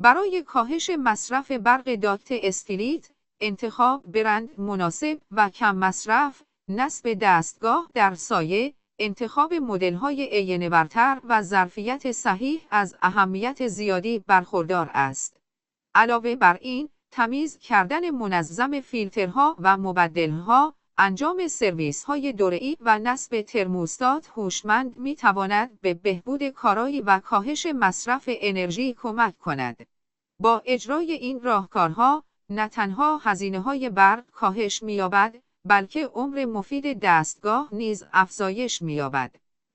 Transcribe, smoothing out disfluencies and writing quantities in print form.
برای کاهش مصرف برق داکت اسکلیت، انتخاب برند مناسب و کم مصرف، نصب دستگاه در سایه، انتخاب مدل‌های عین‌برتر و ظرفیت صحیح از اهمیت زیادی برخوردار است. علاوه بر این، تمیز کردن منظم فیلترها و مبدل‌ها، انجام سرویس‌های دوره‌ای و نصب ترموستات هوشمند می‌تواند به بهبود کارایی و کاهش مصرف انرژی کمک کند. با اجرای این راهکارها، نه تنها هزینه‌های برق کاهش می‌یابد، بلکه عمر مفید دستگاه نیز افزایش می‌یابد.